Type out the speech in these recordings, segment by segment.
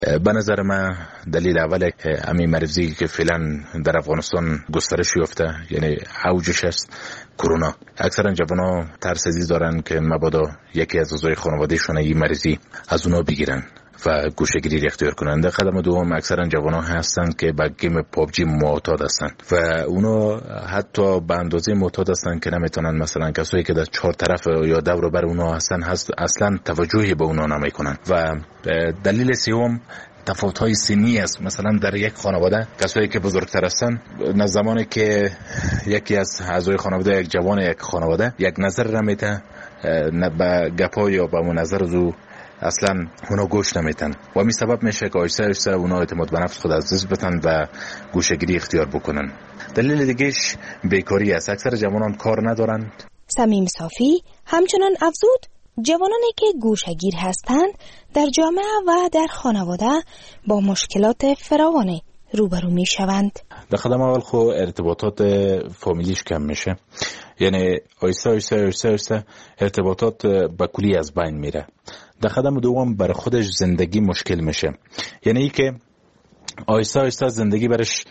به نظر من دلیل اول همین مرضی که فعلا در افغانستان گسترش یافته، یعنی اوجش است کرونا. اکثرا جوان‌ها ترس ازی دارن که مبادا یکی از اعضای خانوادهشون این مرضی از اونا بگیرن و گوشه‌گیری اختیار کنند. قدم دوم اکثرا جوان‌ها هستند که به گیم پابجی معتاد هستند و اونا حتی به اندازه معتاد هستند که نمیتونن، مثلا کسایی که در چهار طرف یا دور بر اونا هستن اصلا توجهی به اونا نمیکنن. و دلیل سوم تفاوت‌های سنی است. مثلا در یک خانواده کسایی که بزرگتر هستن، نه زمانی که یکی از اعضای خانواده، یک جوان یک خانواده یک نظر نمیده، نه به گپا یا به نظر زو اصلا اونا گوش نمیتن و همین سبب میشه که آیسته آیسته اونا اعتماد به نفس خود از دست بدن و گوشه‌گیری اختیار بکنن. دلیل دیگهش بیکاری است. اکثر جوانان کار ندارند. صمیم صافی همچنان افزود جوانانی که گوشه‌گیر هستند در جامعه و در خانواده با مشکلات فراوانی روبرو می شوند. در قدم اول خو ارتباطات فامیلیش کم میشه، یعنی آیسته آیسته ارتباطات به کلی از بین میره. در قدم دوم برای خودش زندگی مشکل میشه، یعنی ای که آیسته آیسته زندگی برش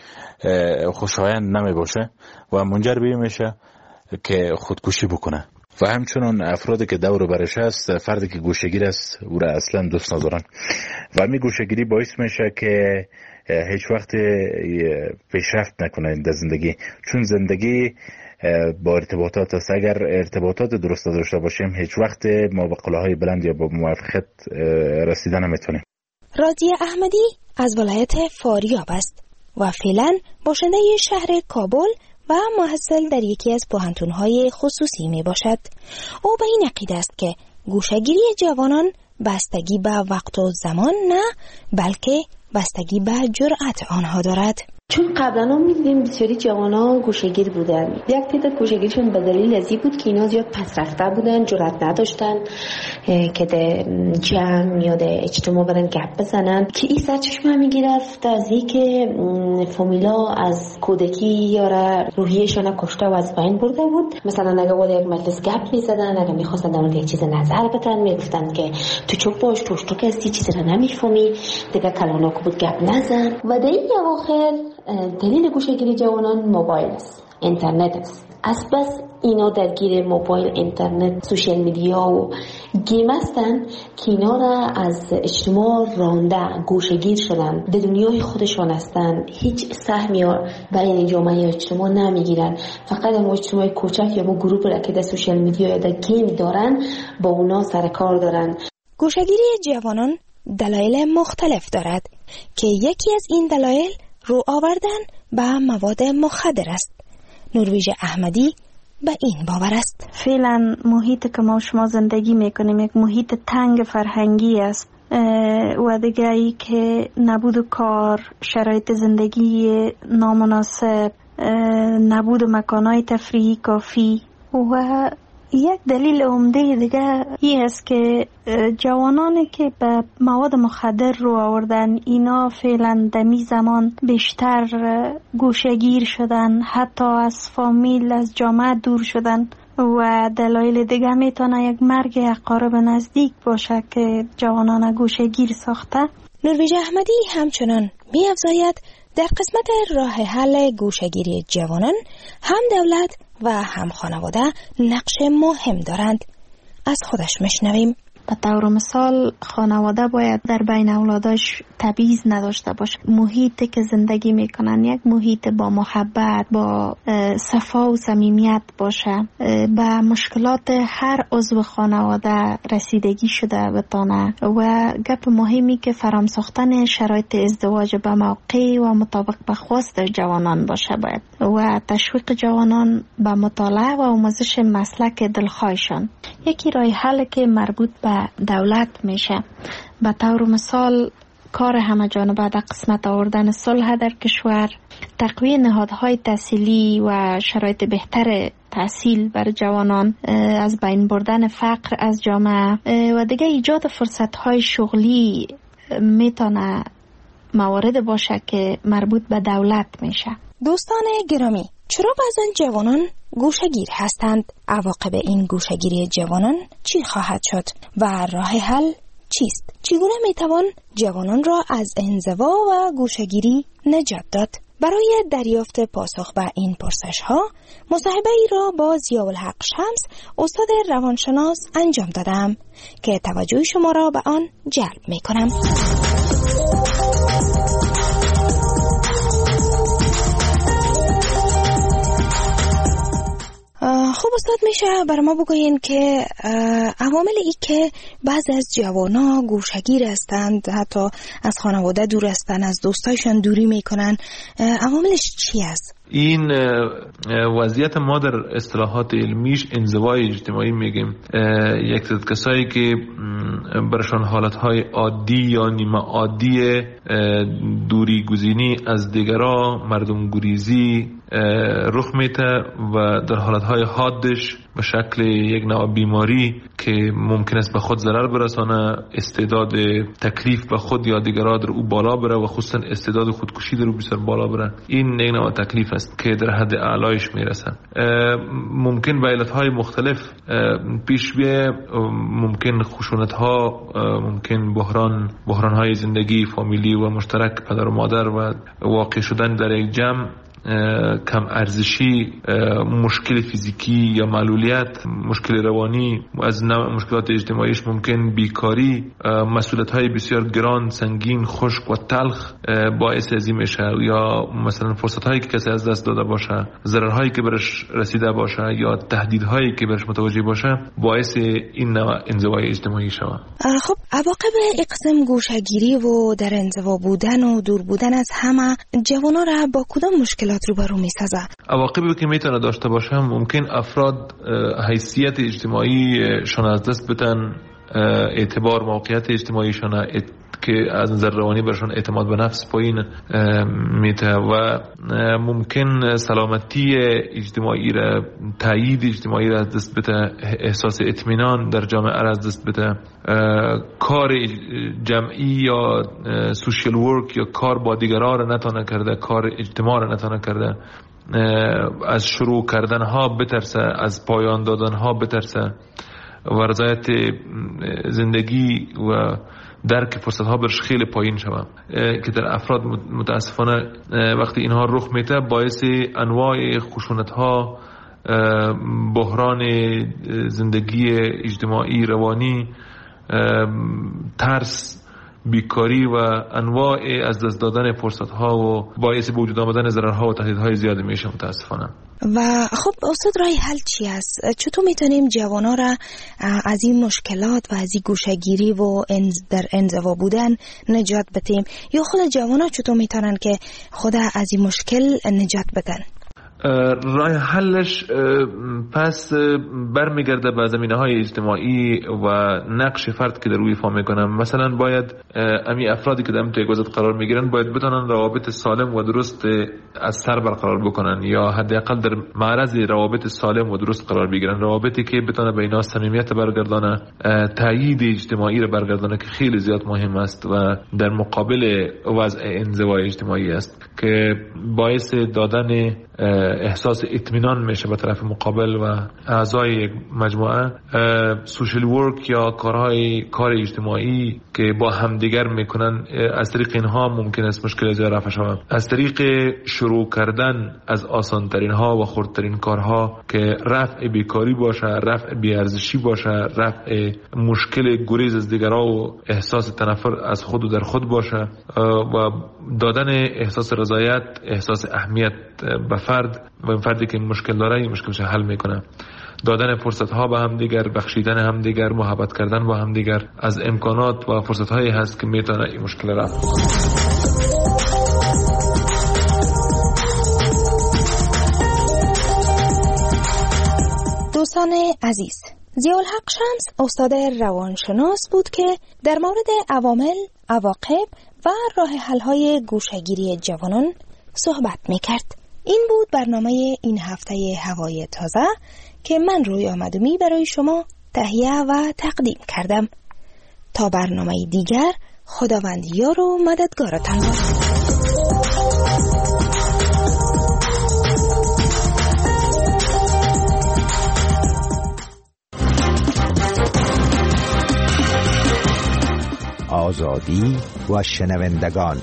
خوشایند نمی باشه و منجر به میشه که خودکشی بکنه. و همچنان افرادی که دور برش هست، فردی که گوشه‌گیر است او را اصلا دوست ندارن و همین گوشه‌گیری باعث میشه که هیچ وقت پیشرفت نکنه در زندگی، چون زندگی با ارتباطات است. اگر ارتباطات درست داشته باشیم هیچ وقت ما به قله‌های بلند یا با موفقیت رسیدن نمیتونیم. راضیه احمدی از ولایت فاریاب است و فعلا باشنده شهر کابل و محصل در یکی از پوهنتون‌های خصوصی می باشد. او به این عقیده است که گوشه‌گیری جوانان بستگی به وقت و زمان نه، بلکه بستگی به جرأت آنها دارد. چون قبلا می‌دیدیم بسیاری جوانا گوشه‌گیر بودن. یک تعداد گوشه‌گیرشون به دلیل ازی بود که اینا زیاد پس رفته بودن، جرأت نداشتن که در جمع یا در اجتماع برن گپ بزنن، که این سرچشمه میگرفت از این که فامیلا از کودکی یا روحیه‌شان کشته و از بین برده بود. مثلا اگه وارد یک مجلس گپ می‌زدن، اگه می‌خواستن در مورد یک چیز نظر بدن، میگفتن که تو چوب باش، تو که از چیزی را نمی‌فهمی، دیگه کلانا کو بود گپ نزن. و در این اواخر دلیل گوشه‌گیری جوانان موبایل است، اینترنت است. از بس اینا درگیر موبایل، اینترنت، سوشال میدیا و گیم هستن که اینا را از اجتماع رانده، گوشه‌گیر شدن، در دنیای خودشان هستن، هیچ سهمی برای جامعه اجتماع نمیگیرن. فقط اون اجتماع کوچک یا اون گروه را که در سوشال میدیا یا در گیم دارن با اونا سر کار دارن. گوشه‌گیری جوانان دلایل مختلف دارد که یکی از این دلایل رو آوردن به مواد مخدر است. نرویژ احمدی به این باور است. فعلا محیط که ما شما زندگی میکنیم یک محیط تنگ فرهنگی است و دیگه ای که نبود کار، شرایط زندگی نامناسب، نبود مکانهای تفریحی کافی و یک دلیل عمده دیگه این است که جوانانی که به مواد مخدر رو آوردن اینا فعلا دمی زمان بیشتر گوشه‌گیر شدن، حتی از فامیل، از جامعه دور شدن و دلایل دیگه میتونه یک مرگ اقارب نزدیک باشه که جوانان گوشه‌گیر ساخته. نرویژ احمدی همچنان می‌افزاید در قسمت راه حل گوشه‌گیری جوانان هم دولت و هم خانواده نقش مهم دارند. از خودش میشنویم. به طور مثال خانواده باید در بین اولادش تبعیض نداشته باشه. محیطی که زندگی میکنن یک محیط با محبت، با صفا و صمیمیت باشه، به مشکلات هر عضو خانواده رسیدگی شده بتونه و گپ مهمی که فرام ساختن شرایط ازدواج به موقع و مطابق به خواست جوانان باشه باید و تشویق جوانان به مطالعه و آموزش مسلک دلخواهشان. یکی راه حل که مربوط به دولت میشه. به طور مثال کار همه جانبه در قسمت آوردن صلح در کشور، تقویت نهادهای تحصیلی و شرایط بهتر تحصیل بر جوانان، از بین بردن فقر از جامعه و دیگه ایجاد فرصتهای شغلی میتونه موارد باشه که مربوط به دولت میشه. دوستان گرامی، چرا بعضن جوانان گوشه‌گیر هستند؟ عواقب این گوشه‌گیری جوانان چی خواهد شد و راه حل چیست؟ چگونه میتوان جوانان را از انزوا و گوشه‌گیری نجات داد؟ برای دریافت پاسخ به این پرسش‌ها مصاحبه ای را با ضیاءالحق شمس استاد روانشناس انجام دادم که توجه شما را به آن جلب می‌کنم. خب استاد، میشه بر ما بگوین که عواملی که بعضی از جوانا گوشه‌گیر هستند، حتی از خانواده دور هستند، از دوستایشان دوری میکنن، عواملش چی است؟ این وضعیت ما در اصطلاحات علمیش انزوای اجتماعی میگیم. یک سری کسایی که برشان حالتهای عادی یا نیمه عادی دوری گزینی از دیگران، مردم گریزی رخ میده و در حالتهای حادش به شکل یک نوع بیماری که ممکن است به خود ضرر برسانه، استعداد تکلیف به خود یا دیگران در او بالا بره و خصوصا استعداد خودکشی در او بسیار بالا بره. این یک نوع تکلیف است که در حد اعلایش میرسه. ممکن به علتهای مختلف پیش بیه، ممکن خشونت‌ها، ممکن بحران‌های زندگی فامیلی و مشترک پدر و مادر و واقع شدن در یک جمع، کم ارزشی، مشکل فیزیکی یا معلولیت، مشکل روانی، از مشکلات اجتماعیش ممکن بیکاری، مسئولیت‌های بسیار گران، سنگین، خشک و تلخ باعث ازی میشه، یا مثلا فرصت‌هایی که کسی از دست داده باشه، ضررهایی که برش رسیده باشه یا تهدیدهایی که برش متوجه باشه باعث این نوع انزوای اجتماعی شود. خب عواقب اقسام گوشه‌گیری و در انزوا بودن و دور بودن از همه جوانا را با کدام مشکلات روبرو می‌سازه؟ عواقبی که میتونه داشته باشه، ممکن افراد حیثیت اجتماعی شون از دست بدن، اعتبار موقعیت اجتماعی شون که از نظر روانی برشون اعتماد به نفس پایین میته و ممکن سلامتی اجتماعی را، تایید اجتماعی را از دست بده، احساس اطمینان در جامعه را از دست بده، کار جمعی یا سوشیال ورک یا کار با دیگران را نتونه کرده، کار اجتماع را نتونه کرده، از شروع کردن ها بترسه، از پایان دادن ها بترسه و رضایت زندگی و درک فرصت ها برش خیلی پایین شود که در افراد متاسفانه وقتی اینها رخ میده باعث انواع خشونت ها، بحران زندگی اجتماعی، روانی، ترس، بیکاری و انواع از دست دادن فرصت ها و باعث به وجود آمدن ضررها و تهدیدهای زیادی میشه متاسفانه. و خب استاد، راه حل چی است؟ چطور میتونیم جوانا را از این مشکلات و از این گوشه‌گیری و در انزوا بودن نجات بدیم، یا خود جوانا چطور میتونن که خود از این مشکل نجات بدن؟ راه حلش پس برمیگرده به زمینه‌های اجتماعی و نقش فرد که در روی ایفا میکنن. مثلا باید امی افرادی که در امتیازات قرار میگیرن باید بتونن روابط سالم و درست از سر برقرار بکنن، یا حداقل در معرض روابط سالم و درست قرار بگیرن، روابطی که بتونه به اینا صمیمیت برگردانه، تایید اجتماعی رو برگردانه که خیلی زیاد مهم است و در مقابل وضع انزوای اجتماعی است که باعث دادن احساس اطمینان میشه به طرف مقابل و اعضای یک مجموعه. سوشیال ورک یا کار اجتماعی که با همدیگر میکنن، از طریق اینها ممکن است مشکل زیاد رفع شود. از طریق شروع کردن از آسان ترین ها و خردترین کارها که رفع بیکاری باشه، رفع بیارزشی باشه، رفع مشکل گریز از دیگران و احساس تنفر از خود و در خود باشه و دادن احساس رضایت، احساس اهمیت به فرد و این فردی که مشکل داره این مشکلش حل میکنه. دادن فرصت ها به هم دیگر، بخشیدن هم دیگر، محبت کردن با هم دیگر از امکانات و فرصت هایی هست که میتونه این مشکل رفع کنه. دوستان عزیز، ضیاءالحق شمس استاد روانشناس بود که در مورد عوامل، عواقب و راه حل های گوشه‌گیری جوانان صحبت میکرد. این بود برنامه این هفته هوای تازه که من روی آمدومی برای شما تهیه و تقدیم کردم. تا برنامه دیگر، خداوند یار و مددگارتان باشد. آزادی و شنوندگان.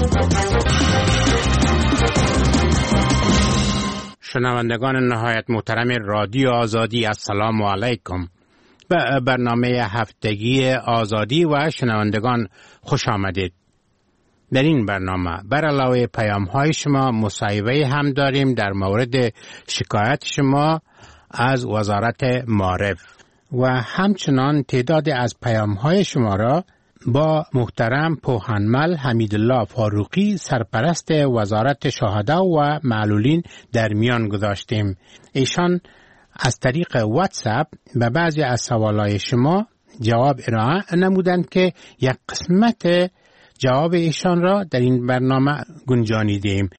شنوندگان نهایت محترم رادیو آزادی، السلام علیکم. به برنامه هفتگی آزادی و شنوندگان خوش آمدید. در این برنامه بر علاوه پیام‌های شما مصاحبه هم داریم در مورد شکایت شما از وزارت معارف و همچنان تعداد از پیام‌های شما را با محترم پوهنمل حمیدالله فاروقی سرپرست وزارت شهدا و معلولین در میان گذاشتیم. ایشان از طریق واتساپ به بعضی از سوالای شما جواب ارائه نمودند که یک قسمت جواب ایشان را در این برنامه گنجانیدیم.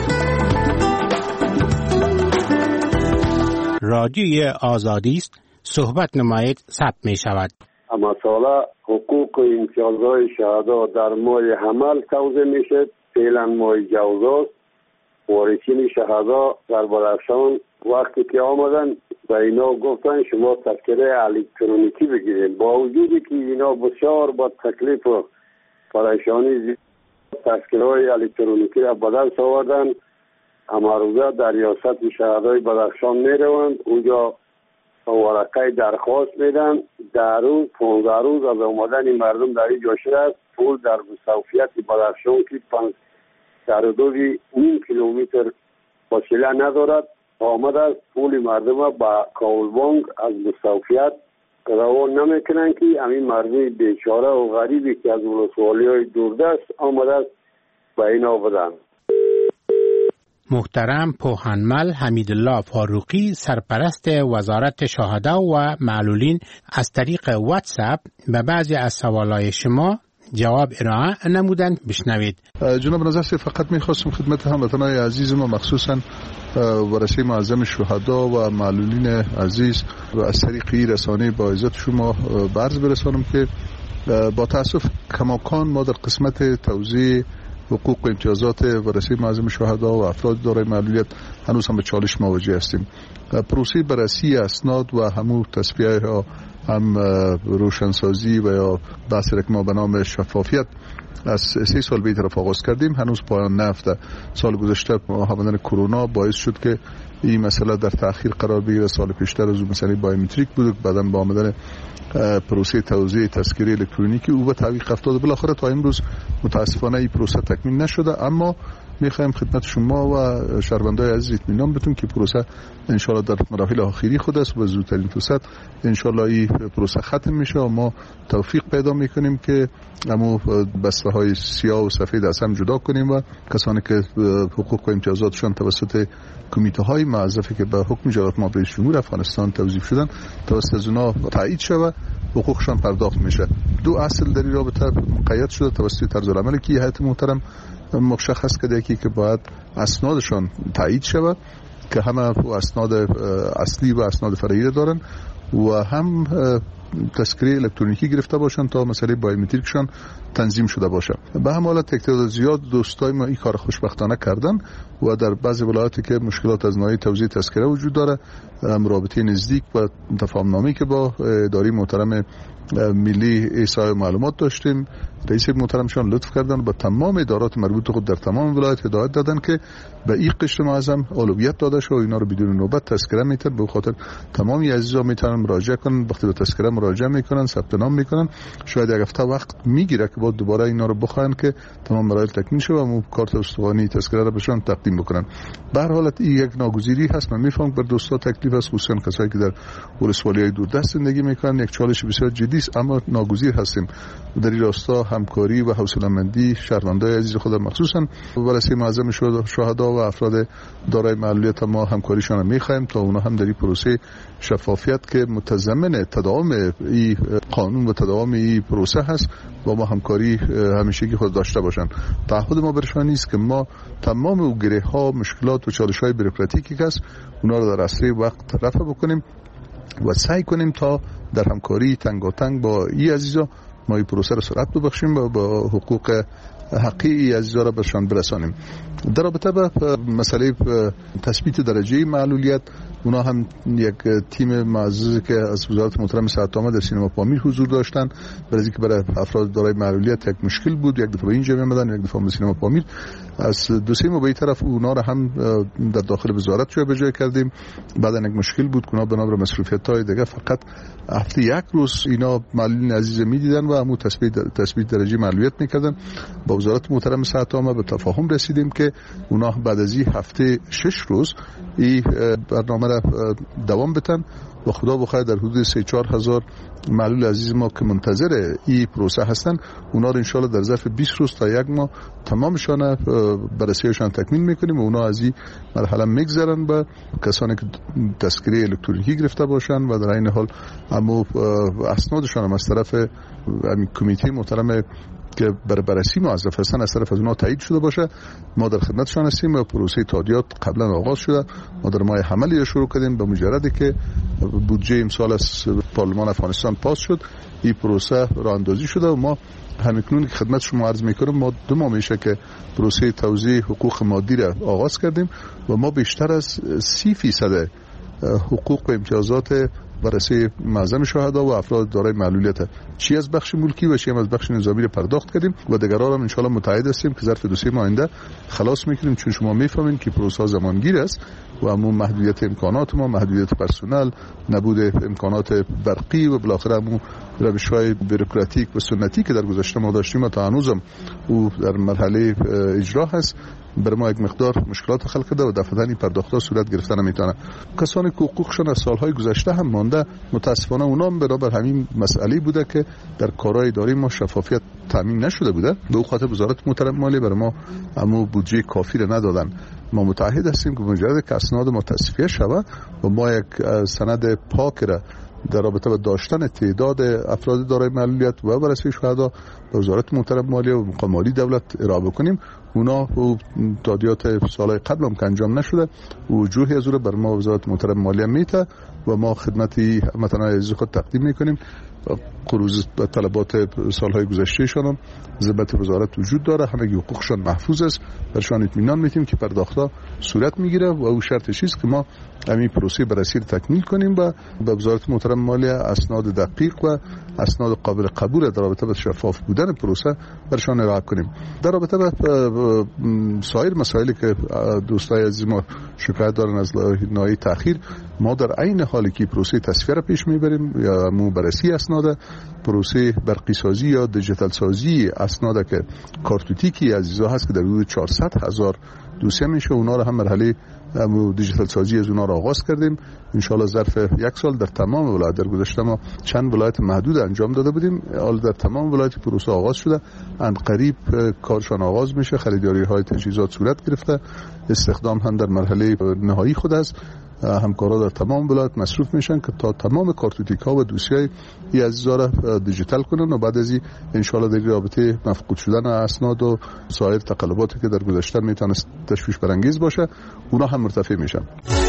رادیوی آزادی است، صحبت نمایید، ثبت می شود. مسئله حقوق و امتیازهای شهدا در ماه حمل توضیح میشه. فعلا ماه جوزاست. وارثین شهدا در بدخشان وقتی که آمدن و اینا گفتن شما تذکره الکترونیکی بگیرید، با وجودی که اینا بسیار با تکلیف و پریشانی تذکره‌های الکترونیکی را به دست آوردن. اما روزه در ریاست شهدای بدخشان میروند، اونجا ورقه درخواست میدن. در روز 15 روز از آمدن مردم در این جا شده است. پول در مستوفیت بدخشان که در حدود نیم کیلومتر فاصله ندارد آمده است. پول مردم با کاولبانگ از مستوفیت روان نمیکنن که همین مردم بیچاره و غریبی که از ولسوالی‌های دوردست آمده است به اینا بدن. محترم پوهنمل حمیدالله فاروقی سرپرست وزارت شهدا و معلولین از طریق واتساپ به بعضی از سوالای شما جواب ارائه نمودند. بشنوید. جناب نظر فقط میخواستم خدمت هموطنان عزیز ما مخصوصا ورثه معظم شهدا و معلولین عزیز و از طریق رسانه با عزت شما عرض برسانم که با تاسف کماکان ما در قسمت توزیع حقوق و امتیازات ورثه معظم شهدا و افراد دارای معلولیت هنوز هم به چالش مواجه هستیم. پروسه بررسی اسناد و همون تصفیه ها هم روشنسازی و یا بحث که ما به نام شفافیت از 3 سال به طرف آغاز کردیم، هنوز پایان نرفته. سال گذشته آمدن کرونا باعث شد که این مسئله در تأخیر قرار بگیره. سال پیشتر از مسئله بایومتریک بود، بعداً با آمدن پروسه توزیع تذکره الکترونیکی او به تعویق افتاد. بالاخره تا امروز متاسفانه این پروسه تکمیل نشده، اما میخوایم خدمت شما و شهروندان عزیز اطمینان بدیم که پروسه ان شاء الله در مراحل آخری خود است و زودترین فرصت ان شاء الله این پروسه ختم میشه و ما توفیق پیدا میکنیم که همو بسته های سیاه و سفید از هم جدا کنیم و کسانی که حقوق و امتیازاتشان توسط کمیته های معزفی که به حکم جلالت مآب رئیس جمهور افغانستان توظیف شدن توسط از اونا تایید شود، حقوقشان پرداخت میشه. 2 اصل در این رابطه مقید شده توسط طرز العمل که هیئت محترم مشخص کرده که باید اسنادشان تایید شود که همه اسناد اصلی و اسناد فرعی دارن و هم تذکره الکترونیکی گرفته باشن تا مسئله بایومتریکشان تنظیم شده باشه. به همین حالت تعداد زیاد دوستای ما این کار خوشبختانه کردن و در بعضی ولایاتی که مشکلات از نوع توزیع تذکره وجود داره، رابطه نزدیک و تفاهم‌نامه‌ای که با اداره محترم ملی احصای معلومات داشتیم، رئیس محترمشان لطف کردن با تمام ادارات مربوط خود در تمام ولایت هدایت دادن که به این قشر معظم اولویت داده شه و اینا رو بدون نوبت تذکره میتن. به خاطر تمامی عزیزا میتونن مراجعه کنن، وقتی به تذکره مراجعه میکنن ثبت نام میکنن شاید یک هفته وقت میگیره که بعد دوباره اینا رو بخواین که تمام مراحل تکمیل شه و کارت استوانی تذکره رو بهشون تقدیم بکنن. به هر حالت این یک ناگزیری هست. من میفهمم بر دوستا تکلیف است، خصوصا کسایی که در ولسوالی‌های دوردست زندگی میکنن، یک چالش بسیار جدی است، اما ناگزیر هستیم در این راستا همکاری و حوصله‌مندی شهروندان عزیز خود مخصوصا ورثه معظم شهدا و افراد دارای معلولیت ما همکاریشان رو می‌خوایم تا اونا هم در این پروسه شفافیت که متضمن تداوم این قانون و تداوم این پروسه هست با ما همکاری همیشگی خود داشته باشن. تعهد ما برشان نیست که ما تمام او گره‌ها، مشکلات و چالش‌های بوروکراتیکی که هست اونا رو در اسرع وقت رفع بکنیم و سعی کنیم تا در همکاری تنگاتنگ با این عزیزا ما این پروسه رو سرعت ببخشیم و با حقوق حقیقی عزیزا را برشان برسانیم. در رابطه با مسئله تثبیت درجه معلولیت اونا هم یک تیم معزز که از وزارت محترم صحت عامه در سینما پامیر حضور داشتن، برای اینکه برای افراد دارای معلولیت یک مشکل بود، یک دفعه به اینجا می‌آمدن، یک دفعه به سینما پامیر. از دو سه ماه به طرف اونا رو هم در داخل وزارت جابجا کردیم. بعدن یک مشکل بود که اونا بنابر مصروفیت‌های دیگه فقط هفته یک روز اینا معلولین عزیز می‌دیدن و همون تثبیت درجه معلولیت می‌کردن. با وزارت محترم صحت عامه به تفاهم رسیدیم که اونا بعد از این هفته 6 روز این برنامه را دوام بدن و خدا بخیر در حدود 3-4 هزار معلول عزیز ما که منتظر این پروسه هستن، اونا رو انشالله در ظرف 20 روز تا یک ماه تمامشان بررسیشان تکمیل میکنیم و اونا از این مرحله میگذرن به کسانی که تذکره الکترونیکی گرفته باشن و در این حال اما اسنادشان هم از طرف کمیته محترم که بررسی موظف هستن از طرف از اونها تایید شده باشه. ما در خدمتشان هستیم و پروسه تادیات قبلا آغاز شده. ما در ماه حمل شروع کردیم. به مجردی که بودجه امسال از پارلمان افغانستان پاس شد، این پروسه راه اندازی شده و ما همکنون که خدمت شما عرض میکنم ما 2 ماه میشه که پروسه توزیع حقوق مادی را آغاز کردیم و ما بیشتر از 30% حقوق و امتیازات بررسی معظم شهدا و افراد دارای معلولیت چی از بخش ملکی و چی از بخش نظامی رو پرداخت کردیم و دیگر هم ان شاء الله متعهد هستیم که ظرف 2-3 ماه آینده خلاص میکنیم، چون شما میفهمین که پروسه زمانگیر است و همون محدودیت امکانات ما، محدودیت پرسنل، نبود امکانات برقی و بالاخره همون روش‌های بوروکراتیک و سنتی که در گذشته ما داشتیم و تا هنوزم او در مرحله اجرا هست، برای ما یک مقدار مشکلات خلق کرده و دفعتاً این پرداخت‌ها صورت گرفته نمیتونه. کسانی که حقوقشون از سالهای گذشته هم مانده، متاسفانه اونا هم برابر همین مسئله بوده که در کارهای اداری ما شفافیت تامین نشده بوده. به خاطر وزارت محترم مالی برای ما همون بودجه کافی را ندادن. ما متعهد هستیم که مجرد که اسناد ما تصفیه شود و ما یک سند پاک را در رابطه با داشتن تعداد افراد دارای معلولیت و بررسی شهدا به وزارت محترم مالی و مقام مالی دولت ارائه بکنیم. اونا تادیات سالهای قبل هم که انجام نشده وجوهی از رو بر ما وزارت محترم مالی میته و ما خدمتی هموطنان عزیز خود تقدیم میکنیم. قروض و طلبات سالهای گذشتهشان هم ضمن وزارت وجود داره، همه حقوقشان محفوظ است، برشان اطمینان میتیم که پرداختها صورت میگیره و او شرطش است که ما همین پروسه بررسی رو تکمیل کنیم و به وزارت محترم مالی اسناد دقیق و اسناد قابل قبول در رابطه با شفاف بودن پروسه برشان ارائه کنیم. در رابطه با سایر مسائلی که دوستای عزیز ما شکایت دارن از ناحیه تأخیر، ما در عین حالی که پروسه تصفیه را پیش میبریم یا مو بررسی اسناد، پروسه برقی سازی یا دیجیتال سازی اسناد که کارتوتیکی عزیزا هست که در حدود 400,000 دوسیه میشه، اونا رو هم مرحله دیجیتال سازی از اونا رو آغاز کردیم. ان شاء الله ظرف 1 سال در تمام ولایت، در گذشته ما چند ولایت محدود انجام داده بودیم، حالا در تمام ولایت پروسه آغاز شده، ان قریب کارشان آغاز میشه، خریداری های تجهیزات صورت گرفته، استخدام هم در مرحله نهایی خود است. همکارا در تمام ولایت مصروف میشن که تا تمام کارتوتیک ها و دوسیه ای عزیزا را دیجیتال کنن و بعد از این ان شاء الله در رابطه مفقود شدن اسناد و سایر تقلباتی که در گذشته میتونه تشویش برانگیز باشه اونا هم مرتفع میشن.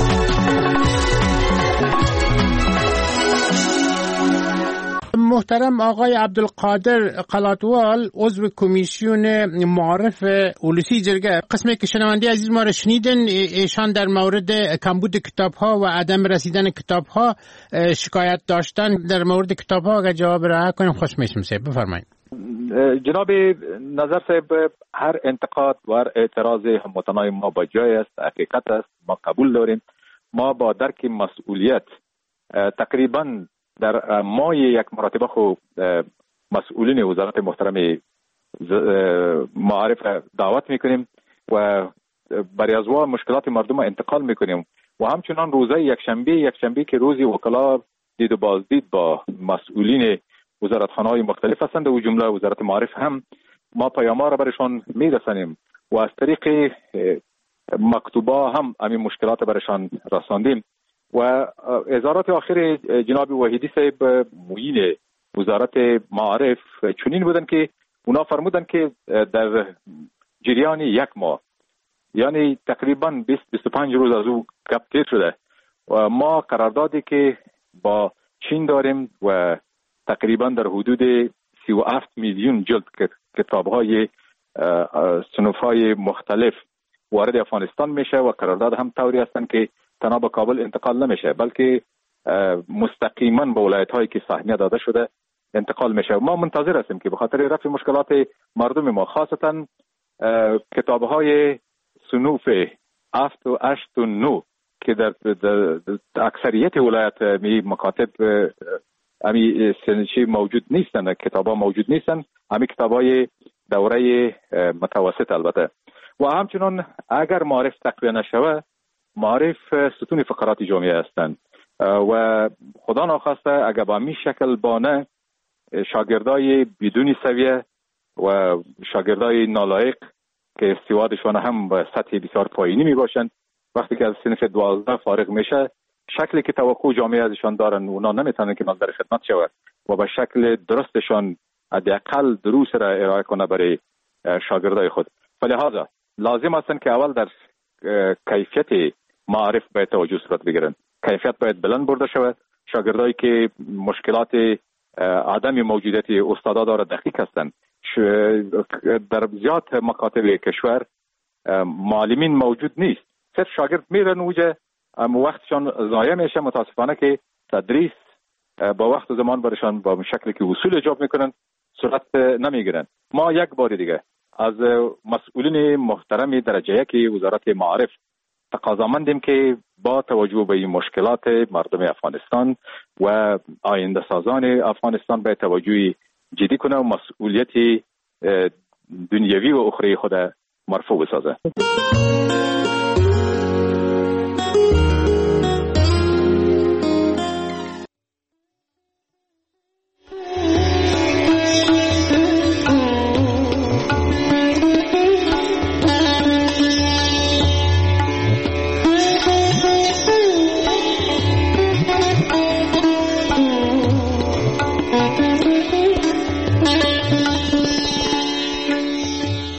محترم آقای عبدالقادر قلاتوال، عضو کمیسیون معارف اولوسی جرگه، قسمی که شنونده عزیز ما را شنیدن، ایشان در مورد کمبود کتاب ها و عدم رسیدن کتاب ها شکایت داشتن. در مورد کتاب ها اگر جواب راه کنیم خوش میشم. بفرمایید. جناب نظر صاحب، هر انتقاد و هر اعتراض هموطنای ما با جای است، حقیقت است، ما قبول داریم. ما با درک مسئولیت تقریبا در ماه 1 مرتبه خوب مسئولین وزارت محترم معارف دعوت میکنیم و برای از مشکلات مردم انتقال میکنیم و همچنان روزهای یکشنبه که روزی وکلا دید و بازدید با مسئولین وزارتخانه‌های مختلف هستند و جمله وزارت معارف هم ما پیام‌ها را برشان میرسانیم و از طریق مکتوبا هم همین مشکلات برشان رساندیم. و اظهارات آخر جناب وحیدی صاحب معین وزارت معارف چنین بودن که اونا فرمودن که در جریان 1 ماه، یعنی تقریبا 20-25 روز از او گپ تیر شده و ما قراردادی که با چین داریم و تقریبا در حدود 37 میلیون جلد کتاب‌های صنف‌های مختلف وارد افغانستان میشه و قرارداد هم طوری هستن که تنها به کابل انتقال نمیشه، بلکه مستقیما به ولایت هایی که سهمیه داده شده انتقال میشه. ما منتظر هستیم که به خاطر رفع مشکلات مردم ما، خاصتا کتاب های صنوف 7 و 8 و 9 که در اکثریت ولایت می مکاتب امی سنشی موجود نیستن، کتابا موجود نیستن، امی کتابای دوره متوسط البته. و همچنان اگر معارف تقویه نشوه، معارف ستون فقرات جامعه هستند و خدا ناخواسته اگر با می شکل بانه شاگردای بدون سویه و شاگردای نالایق که استعدادشان هم به سطح بسیار پایینی می باشند، وقتی که از صنف 12 فارغ میشه، شکلی که توقع جامعه ازشان دارن اونا نمیتونن که مصدر خدمت شود و به شکل درستشان حداقل دروس را ارائه کنه برای شاگردای خود. فلهذا لازم است که اول در کیفیت معارف باید توجه صورت بگیرن، کیفیت باید بلند برده شود. شاگردایی که مشکلات عدم موجودیت استادا داره دقیق هستند، در زیاد مکاتب کشور معلمین موجود نیست، صرف شاگرد میرن اوجه، وقتشان ضایع میشه. متاسفانه که تدریس با وقت و زمان برشان با شکلی که اصول اجاب میکنن صورت نمیگیرن. ما یک بار دیگه از مسئولین محترم درجه یک وزارت معارف تقاضامندیم که با توجه به این مشکلات مردم افغانستان و آینده سازان افغانستان به توجه جدی کنه و مسئولیت دنیوی و اخروی خود مرفوع بسازه.